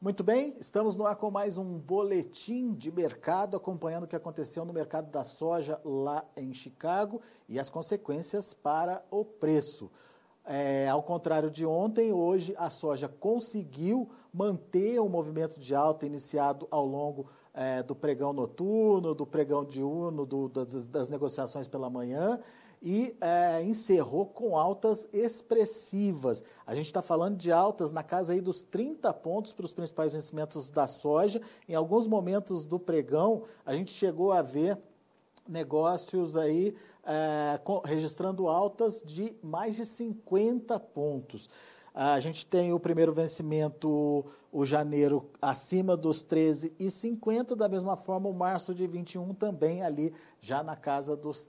Muito bem, estamos no ar com mais um boletim de mercado, acompanhando o que aconteceu no mercado da soja lá em Chicago e as consequências para o preço. Ao contrário de ontem, hoje a soja conseguiu manter o movimento de alta iniciado ao longo do pregão noturno, do pregão diurno, das negociações pela manhã, e encerrou com altas expressivas. A gente está falando de altas na casa aí dos 30 pontos para os principais vencimentos da soja. Em alguns momentos do pregão, a gente chegou a ver negócios aí registrando altas de mais de 50 pontos. A gente tem o primeiro vencimento, o janeiro, acima dos 13,50, da mesma forma o março de 21 também ali já na casa dos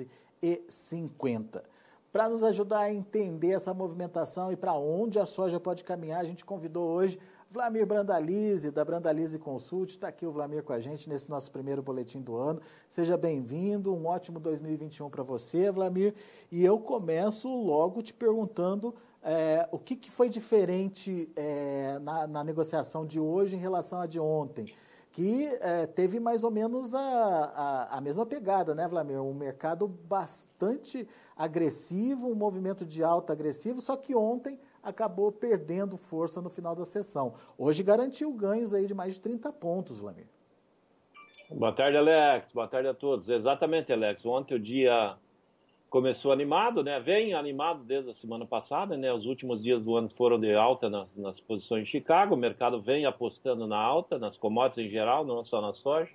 13,50. Para nos ajudar a entender essa movimentação e para onde a soja pode caminhar, a gente convidou hoje Vlamir Brandalize, da Brandalize Consult. Está aqui o Vlamir com a gente nesse nosso primeiro boletim do ano. Seja bem-vindo, um ótimo 2021 para você, Vlamir. E eu começo logo te perguntando o que foi diferente na negociação de hoje em relação à de ontem, que teve mais ou menos a mesma pegada, né, Vlamir? Um mercado bastante agressivo, um movimento de alta agressivo, só que ontem acabou perdendo força no final da sessão. Hoje garantiu ganhos aí de mais de 30 pontos, Vlamir. Boa tarde, Alex. Boa tarde a todos. Exatamente, Alex. Ontem o dia começou animado, né? Vem animado desde a semana passada, né? Os últimos dias do ano foram de alta nas posições de Chicago. O mercado vem apostando na alta, nas commodities em geral, não só na soja.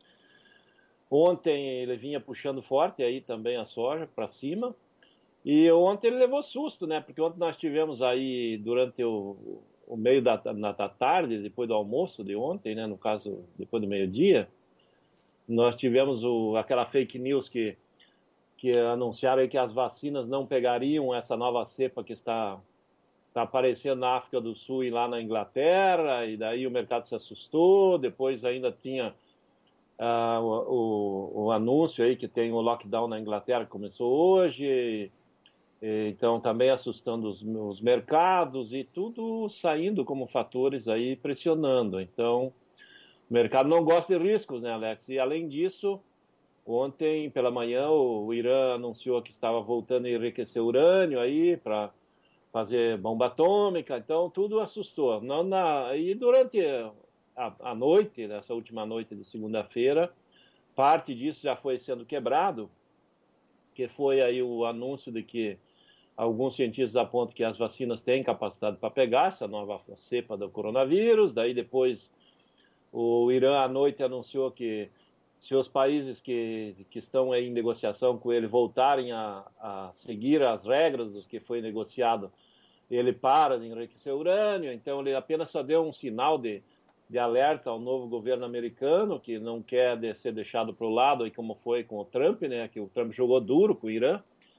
Ontem ele vinha puxando forte aí também a soja para cima. E ontem ele levou susto, né? Porque ontem nós tivemos aí, durante o meio da tarde, depois do almoço de ontem, né? No caso, depois do meio-dia, nós tivemos aquela fake news que anunciaram aí que as vacinas não pegariam essa nova cepa que está aparecendo na África do Sul e lá na Inglaterra, e daí o mercado se assustou. Depois ainda tinha o anúncio aí que tem o lockdown na Inglaterra que começou hoje. Então, também assustando os mercados e tudo saindo como fatores aí pressionando. Então, o mercado não gosta de riscos, né, Alex? E, além disso, ontem pela manhã o Irã anunciou que estava voltando a enriquecer urânio aí para fazer bomba atômica. Então, tudo assustou. E durante a noite, nessa última noite de segunda-feira, parte disso já foi sendo quebrado, que foi aí o anúncio de que alguns cientistas apontam que as vacinas têm capacidade para pegar essa nova cepa do coronavírus. Daí depois o Irã à noite anunciou que se os países que estão em negociação com ele voltarem a seguir as regras do que foi negociado, ele para de enriquecer urânio. Então ele apenas só deu um sinal de alerta ao novo governo americano, que não quer ser deixado para o lado, e como foi com o Trump, né, que o Trump jogou duro com o Irã.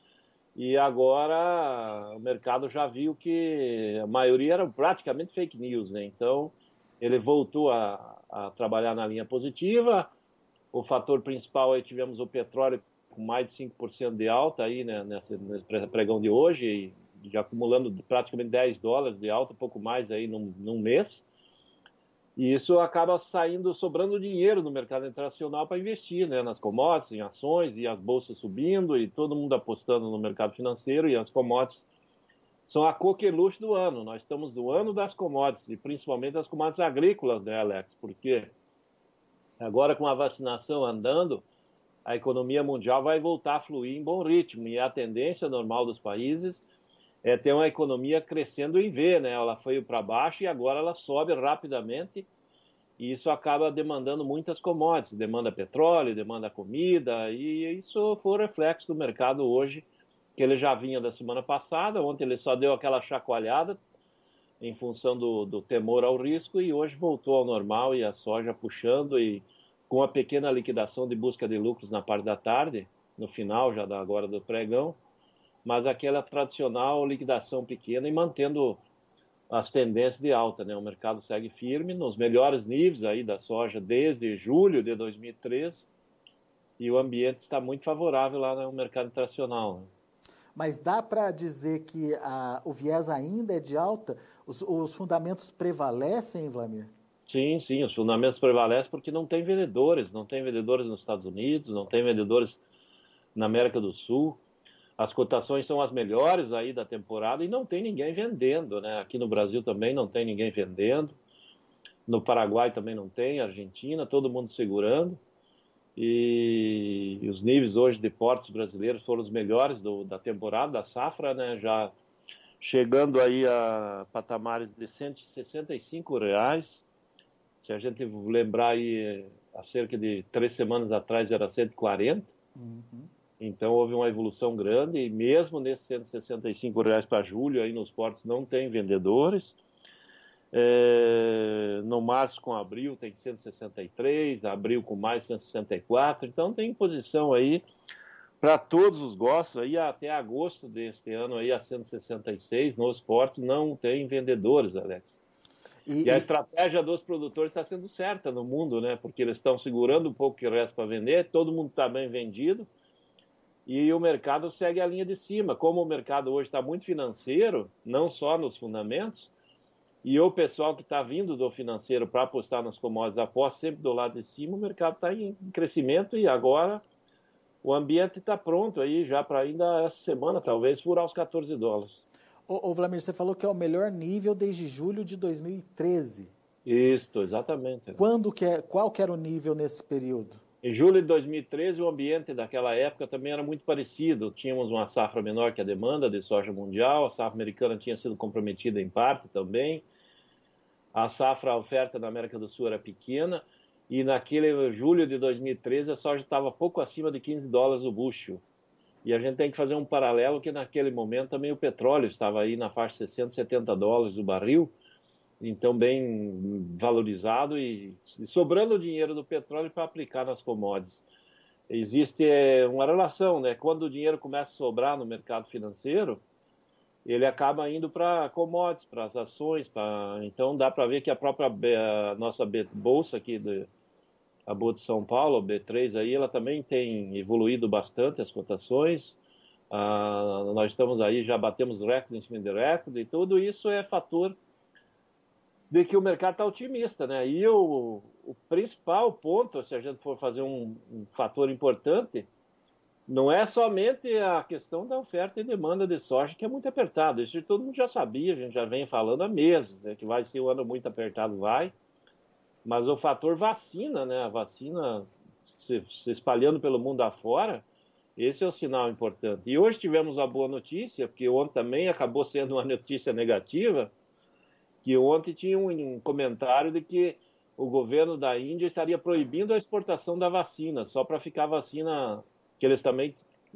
E agora o mercado já viu que a maioria era praticamente fake news, né? Então ele voltou a trabalhar na linha positiva. O fator principal aí tivemos o petróleo com mais de 5% de alta aí, né, nesse pregão de hoje, e já acumulando praticamente $10 de alta, pouco mais aí num mês. E isso acaba sobrando dinheiro no mercado internacional para investir, né, nas commodities, em ações, e as bolsas subindo, e todo mundo apostando no mercado financeiro, e as commodities são a coqueluche do ano. Nós estamos no ano das commodities, e principalmente das commodities agrícolas, né, Alex? Porque agora, com a vacinação andando, a economia mundial vai voltar a fluir em bom ritmo, e a tendência normal dos países é ter uma economia crescendo em V, né? Ela foi para baixo e agora ela sobe rapidamente, e isso acaba demandando muitas commodities, demanda petróleo, demanda comida, e isso foi o reflexo do mercado hoje, que ele já vinha da semana passada. Ontem ele só deu aquela chacoalhada em função do temor ao risco, e hoje voltou ao normal, e a soja puxando, e com uma pequena liquidação de busca de lucros na parte da tarde, no final já agora do pregão, mas aquela tradicional liquidação pequena e mantendo as tendências de alta, né? O mercado segue firme nos melhores níveis aí da soja desde julho de 2013, e o ambiente está muito favorável lá no mercado internacional, né? Mas dá para dizer que o viés ainda é de alta? Os fundamentos prevalecem, Vlamir? Sim, sim, os fundamentos prevalecem porque não tem vendedores nos Estados Unidos, não tem vendedores na América do Sul. As cotações são as melhores aí da temporada e não tem ninguém vendendo, né? Aqui no Brasil também não tem ninguém vendendo. No Paraguai também não tem, Argentina, todo mundo segurando. E os níveis hoje de portos brasileiros foram os melhores da temporada, da safra, né? Já chegando aí a patamares de R$ 165. Se a gente lembrar aí, há cerca de 3 semanas atrás era 140. Uhum. Então houve uma evolução grande e mesmo nesses R$ 165 para julho aí nos portos não tem vendedores. No março com abril tem 163, abril com mais 164. Então tem posição aí para todos os gostos aí até agosto deste ano aí a 166 nos portos não tem vendedores, Alex. E a estratégia dos produtores está sendo certa no mundo, né? Porque eles estão segurando um pouco que resta para vender, todo mundo está bem vendido e o mercado segue a linha de cima. Como o mercado hoje está muito financeiro, não só nos fundamentos, e o pessoal que está vindo do financeiro para apostar nas commodities aposta sempre do lado de cima, o mercado está em crescimento e agora o ambiente está pronto aí já para ainda essa semana, talvez, furar os $14. Ô, Vlamir, você falou que é o melhor nível desde julho de 2013. Isso, exatamente. Qual que era o nível nesse período? Em julho de 2013, o ambiente daquela época também era muito parecido. Tínhamos uma safra menor que a demanda de soja mundial, a safra americana tinha sido comprometida em parte também. A safra, a oferta na América do Sul era pequena e naquele julho de 2013 a soja estava pouco acima de $15 o bushel. E a gente tem que fazer um paralelo que naquele momento também o petróleo estava aí na faixa de $60, $70 o barril, então bem valorizado e sobrando o dinheiro do petróleo para aplicar nas commodities. Existe uma relação, né? Quando o dinheiro começa a sobrar no mercado financeiro, ele acaba indo para commodities, para as ações, então dá para ver que a nossa bolsa aqui, a Boa de São Paulo, a B3 aí, ela também tem evoluído bastante as cotações. Nós estamos aí, já batemos recorde em cima de recorde, e tudo isso é fator de que o mercado está otimista, né? E o principal ponto, se a gente for fazer um fator importante, não é somente a questão da oferta e demanda de soja, que é muito apertado. Isso todo mundo já sabia, a gente já vem falando há meses, né, que vai ser um ano muito apertado, vai. Mas o fator vacina, né, a vacina se espalhando pelo mundo afora, esse é o sinal importante. E hoje tivemos uma boa notícia, porque ontem também acabou sendo uma notícia negativa, que ontem tinha um comentário de que o governo da Índia estaria proibindo a exportação da vacina, só para ficar a vacina, que eles também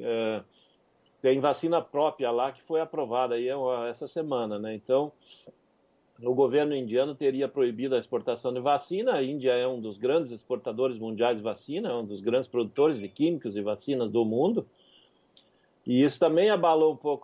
têm vacina própria lá, que foi aprovada aí essa semana, né? Então, o governo indiano teria proibido a exportação de vacina. A Índia é um dos grandes exportadores mundiais de vacina, é um dos grandes produtores de químicos e vacinas do mundo. E isso também abalou um pouco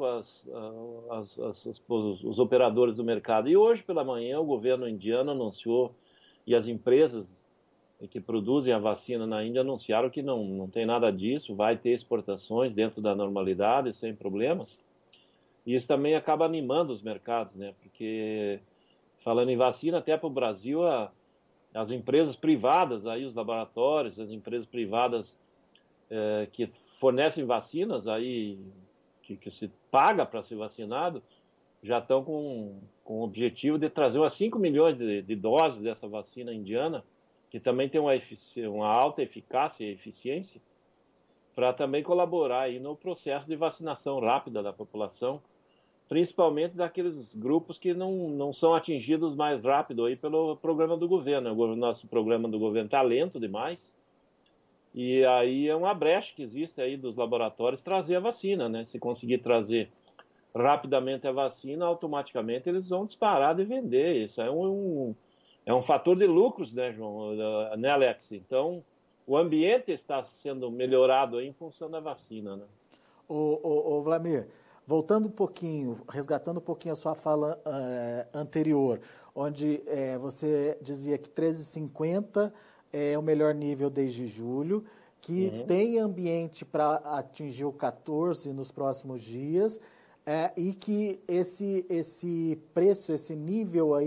os operadores do mercado. E hoje, pela manhã, o governo indiano anunciou, e as empresas que produzem a vacina na Índia anunciaram que não tem nada disso, vai ter exportações dentro da normalidade, sem problemas. E isso também acaba animando os mercados, né? Porque, falando em vacina, até para o Brasil, as empresas privadas, aí, os laboratórios, as empresas privadas que fornecem vacinas, aí, que se paga para ser vacinado, já estão com o objetivo de trazer umas 5 milhões de doses dessa vacina indiana, que também tem uma alta eficácia e eficiência, para também colaborar aí no processo de vacinação rápida da população, principalmente daqueles grupos que não são atingidos mais rápido aí pelo programa do governo. O nosso programa do governo está lento demais, e aí é uma brecha que existe aí dos laboratórios trazer a vacina, né? Se conseguir trazer rapidamente a vacina, automaticamente eles vão disparar de vender. Isso é um fator de lucros, né, João? Né, Alex? Então, o ambiente está sendo melhorado aí em função da vacina, né? Ô, Vlamir, voltando um pouquinho, resgatando um pouquinho a sua fala anterior, onde você dizia que 13,50 é o melhor nível desde julho, que tem ambiente para atingir o 14 nos próximos dias, e que esse preço, esse nível aí,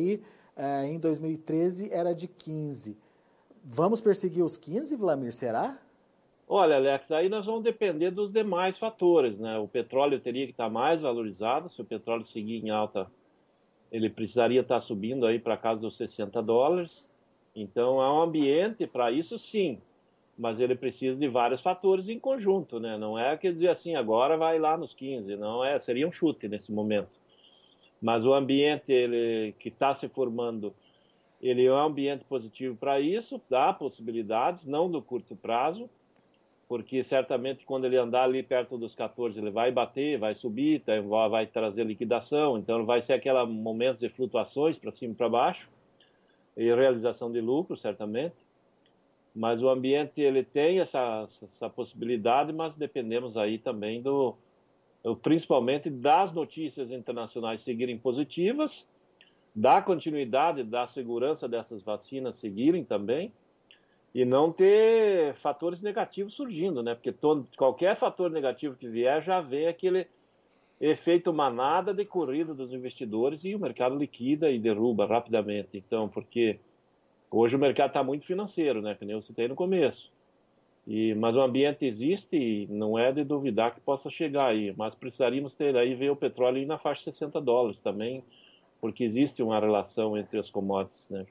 em 2013 era de 15. Vamos perseguir os 15, Vlamir, será? Olha, Alex, aí nós vamos depender dos demais fatores, né? O petróleo teria que estar mais valorizado. Se o petróleo seguir em alta, ele precisaria estar subindo aí para casa dos $60. Então, há um ambiente para isso, sim. Mas ele precisa de vários fatores em conjunto, né? Não é quer dizer assim, agora vai lá nos 15, não é, seria um chute nesse momento. Mas o ambiente ele, que está se formando, ele é um ambiente positivo para isso, dá possibilidades, não do curto prazo, porque certamente quando ele andar ali perto dos 14, ele vai bater, vai subir, vai trazer liquidação, então vai ser aquele momento de flutuações para cima e para baixo, e realização de lucro, certamente. Mas o ambiente ele tem essa possibilidade, mas dependemos aí também principalmente das notícias internacionais seguirem positivas, da continuidade, da segurança dessas vacinas seguirem também, e não ter fatores negativos surgindo, né? Porque qualquer fator negativo que vier já vem aquele efeito manada de corrida dos investidores e o mercado liquida e derruba rapidamente. Então, porque hoje o mercado está muito financeiro, né? Que nem eu citei no começo. Mas o ambiente existe e não é de duvidar que possa chegar aí. Mas precisaríamos ter aí ver o petróleo ir na faixa de $60 também, porque existe uma relação entre as commodities, né?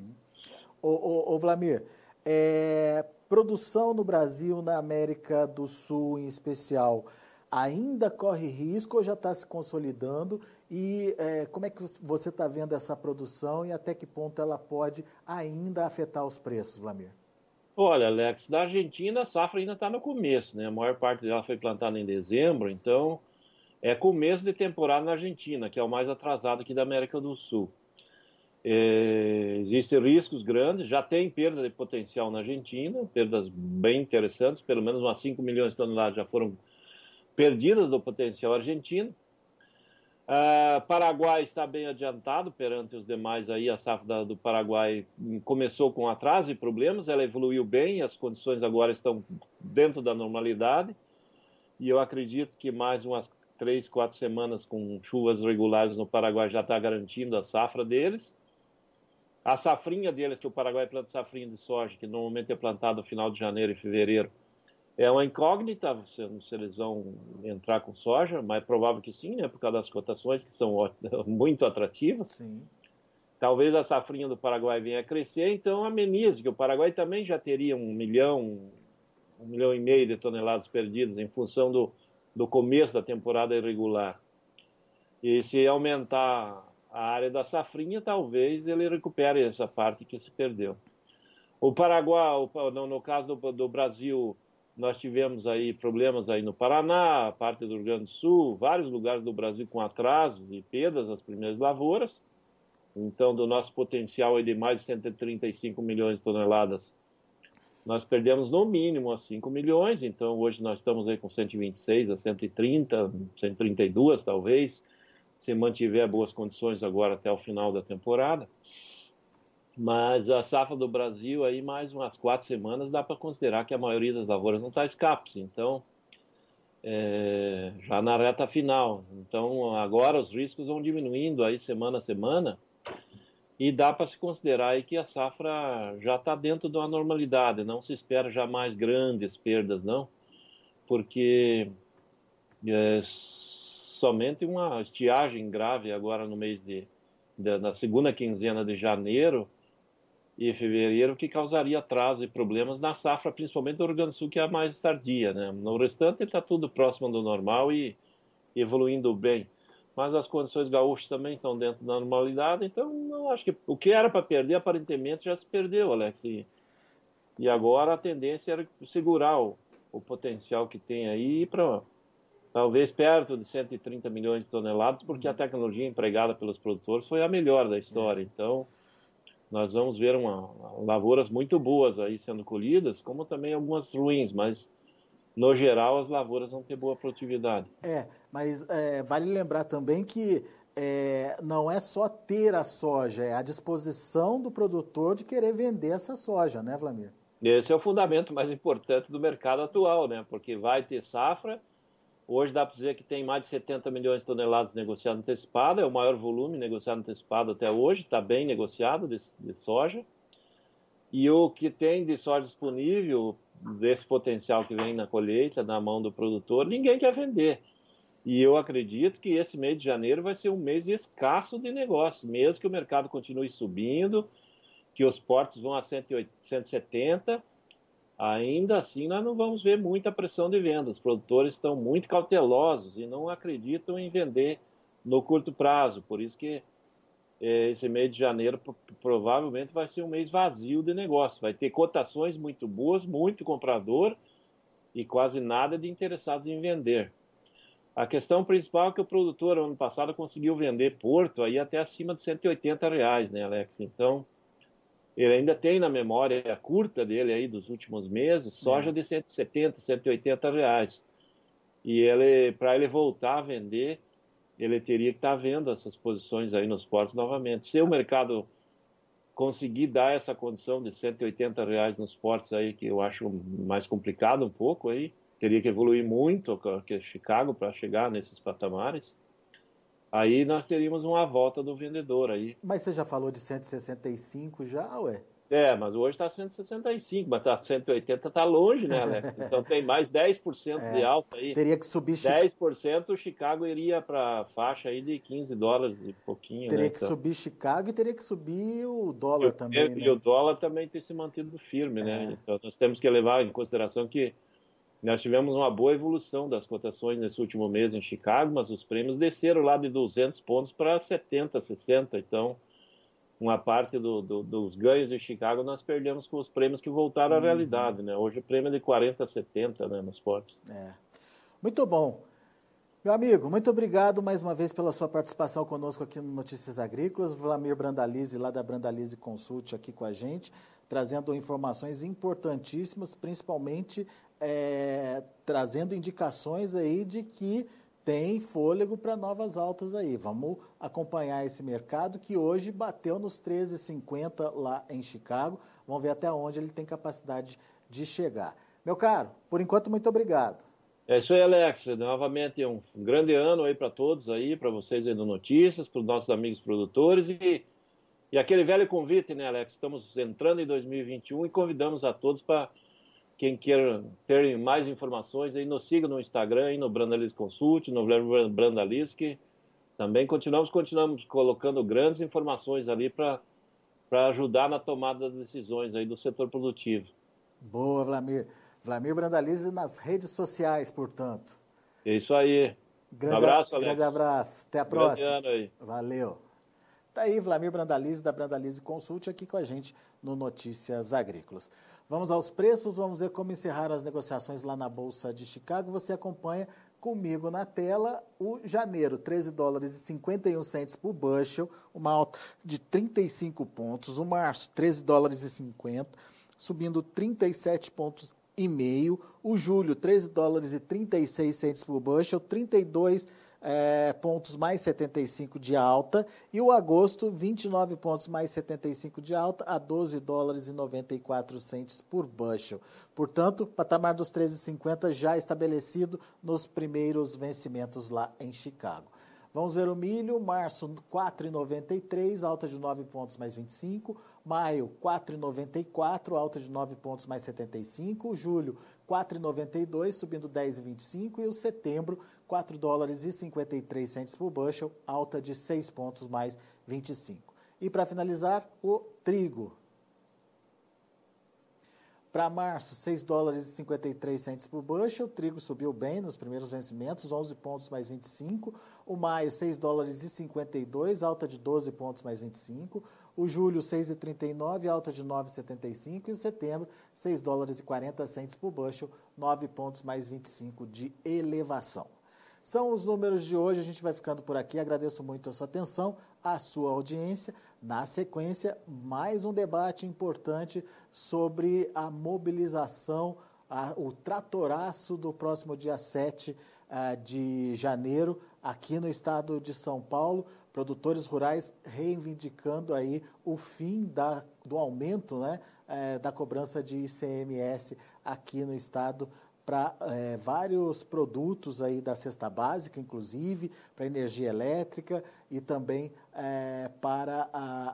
Ô Vlamir, produção no Brasil, na América do Sul em especial, ainda corre risco ou já está se consolidando? E como é que você está vendo essa produção e até que ponto ela pode ainda afetar os preços, Vlamir? Olha, Alex, da Argentina a safra ainda está no começo, né? A maior parte dela foi plantada em dezembro, então é começo de temporada na Argentina, que é o mais atrasado aqui da América do Sul. Existem riscos grandes, já tem perda de potencial na Argentina, perdas bem interessantes, pelo menos umas 5 milhões de toneladas já foram perdidas do potencial argentino. Paraguai está bem adiantado perante os demais aí, a safra do Paraguai começou com atraso e problemas, ela evoluiu bem, as condições agora estão dentro da normalidade e eu acredito que mais umas 3, 4 semanas com chuvas regulares no Paraguai já está garantindo a safra deles. A safrinha deles, que o Paraguai planta safrinha de soja, que normalmente é plantada no final de janeiro e fevereiro, é uma incógnita se eles vão entrar com soja, mas é provável que sim, né, por causa das cotações que são muito atrativas. Sim. Talvez a safrinha do Paraguai venha a crescer, então amenize, que o Paraguai também já teria 1 milhão e meio de toneladas perdidas em função do começo da temporada irregular. E se aumentar a área da safrinha, talvez ele recupere essa parte que se perdeu. O Paraguai, no caso do Brasil, nós tivemos aí problemas aí no Paraná, parte do Rio Grande do Sul, vários lugares do Brasil com atrasos e perdas nas primeiras lavouras. Então, do nosso potencial de mais de 135 milhões de toneladas, nós perdemos no mínimo 5 milhões. Então, hoje nós estamos aí com 126 a 130, 132 talvez, se mantiver boas condições agora até o final da temporada. Mas a safra do Brasil, aí mais umas 4 semanas, dá para considerar que a maioria das lavouras não está escapes. Então, já na reta final. Então, agora os riscos vão diminuindo aí semana a semana e dá para se considerar aí que a safra já está dentro de uma normalidade. Não se espera já mais grandes perdas, não, porque somente uma estiagem grave agora no mês na segunda quinzena de janeiro e fevereiro que causaria atraso e problemas na safra, principalmente do Rio Grande do Sul, que é a mais tardia, né? No restante está tudo próximo do normal e evoluindo bem. Mas as condições gaúchas também estão dentro da normalidade, então eu acho que o que era para perder, aparentemente, já se perdeu, Alex. E agora a tendência era segurar o potencial que tem aí para talvez perto de 130 milhões de toneladas, porque a tecnologia empregada pelos produtores foi a melhor da história. Então, nós vamos ver lavouras muito boas aí sendo colhidas, como também algumas ruins, mas no geral as lavouras vão ter boa produtividade. Mas vale lembrar também que não é só ter a soja, é a disposição do produtor de querer vender essa soja, né, Vlamir? Esse é o fundamento mais importante do mercado atual, né? Porque vai ter safra Hoje dá para dizer que tem mais de 70 milhões de toneladas negociadas antecipado, é o maior volume negociado antecipado até hoje, está bem negociado de soja. E o que tem de soja disponível, desse potencial que vem na colheita, na mão do produtor, ninguém quer vender. E eu acredito que esse mês de janeiro vai ser um mês escasso de negócio, mesmo que o mercado continue subindo, que os portos vão a 180, 170, ainda assim nós não vamos ver muita pressão de venda. Os produtores estão muito cautelosos e não acreditam em vender no curto prazo. Por isso que esse mês de janeiro provavelmente vai ser um mês vazio de negócio. Vai ter cotações muito boas, muito comprador e quase nada de interessados em vender. A questão principal é que o produtor, ano passado, conseguiu vender Porto aí até acima de R$ 180, né, Alex? Então, ele ainda tem na memória curta dele aí dos últimos meses, soja de R$ 170, R$ 180. E para ele voltar a vender, ele teria que estar vendo essas posições aí nos portos novamente. Se o mercado conseguir dar essa condição de R$ 180 nos portos aí, que eu acho mais complicado um pouco aí, teria que evoluir muito que Chicago para chegar nesses patamares. Aí nós teríamos uma volta do vendedor aí. Mas você já falou de 165 já, ué? Mas hoje está 165, mas está 180, está longe, né, Alex? Então tem mais 10% de alta aí. Teria que subir... 10% o Chicago iria para a faixa aí de $15 e pouquinho, Teria né? que subir Chicago e teria que subir o dólar também, né? E o dólar também tem se mantido firme, né? Então nós temos que levar em consideração que nós tivemos uma boa evolução das cotações nesse último mês em Chicago, mas os prêmios desceram lá de 200 pontos para 70, 60. Então, uma parte dos ganhos em Chicago nós perdemos com os prêmios que voltaram à realidade, né? Hoje o prêmio é de 40 a 70, né, nos portos. Muito bom. Meu amigo, muito obrigado mais uma vez pela sua participação conosco aqui no Notícias Agrícolas. Vlamir Brandalize, lá da Brandalize Consult, aqui com a gente, trazendo informações importantíssimas, principalmente trazendo indicações aí de que tem fôlego para novas altas aí. Vamos acompanhar esse mercado que hoje bateu nos 13,50 lá em Chicago. Vamos ver até onde ele tem capacidade de chegar. Meu caro, por enquanto, muito obrigado. É isso aí, Alex. Novamente um grande ano aí para todos aí, para vocês aí do Notícias, para os nossos amigos produtores e aquele velho convite, né, Alex? Estamos entrando em 2021 e convidamos a todos para quem queira ter mais informações aí, nos siga no Instagram, aí no Brandalize Consult, no Brandalize, que também continuamos colocando grandes informações ali para ajudar na tomada das decisões aí do setor produtivo. Boa, Vlamir. Vlamir Brandalize nas redes sociais, portanto. É isso aí. Um abraço, Alex. Grande abraço. Até a próxima. Grande ano aí. Valeu. Tá aí, Vlamir Brandalize, da Brandalize Consult, aqui com a gente no Notícias Agrícolas. Vamos aos preços, vamos ver como encerraram as negociações lá na Bolsa de Chicago. Você acompanha comigo na tela o janeiro, $13,51 por bushel, uma alta de 35 pontos. O março, $13,50, subindo 37 pontos e meio. O julho, $13,36 por bushel, 32 pontos mais 75 de alta, e o agosto 29 pontos mais 75 de alta a $12,94 por bushel. Portanto, patamar dos 13,50 já estabelecido nos primeiros vencimentos lá em Chicago. Vamos ver o milho, março 4,93, alta de 9 pontos mais 25, maio 4,94, alta de 9 pontos mais 75, julho 4,92, subindo 10,25 e o setembro $4,53 por bushel, alta de 6 pontos mais 25. E para finalizar, o trigo. Para março, $6,53 por bushel, o trigo subiu bem nos primeiros vencimentos, 11 pontos mais 25. O maio, $6,52, alta de 12 pontos mais 25. O julho, 6,39, alta de 9,75. E o setembro, $6,40 por bushel, 9 pontos mais 25 de elevação. São os números de hoje, a gente vai ficando por aqui. Agradeço muito a sua atenção, a sua audiência. Na sequência, mais um debate importante sobre a mobilização, o tratoraço do próximo dia 7 de janeiro, aqui no estado de São Paulo. Produtores rurais reivindicando aí o fim do aumento, né, da cobrança de ICMS aqui no estado para vários produtos aí da cesta básica, inclusive para energia elétrica e também para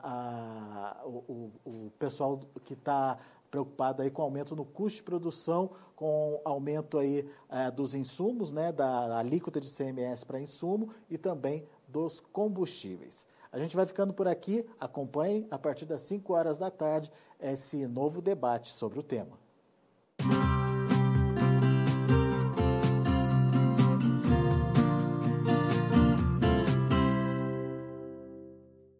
o pessoal que está preocupado aí com aumento no custo de produção, com aumento aí dos insumos, né, da alíquota de ICMS para insumo e também dos combustíveis. A gente vai ficando por aqui, acompanhem a partir das 5 horas da tarde esse novo debate sobre o tema.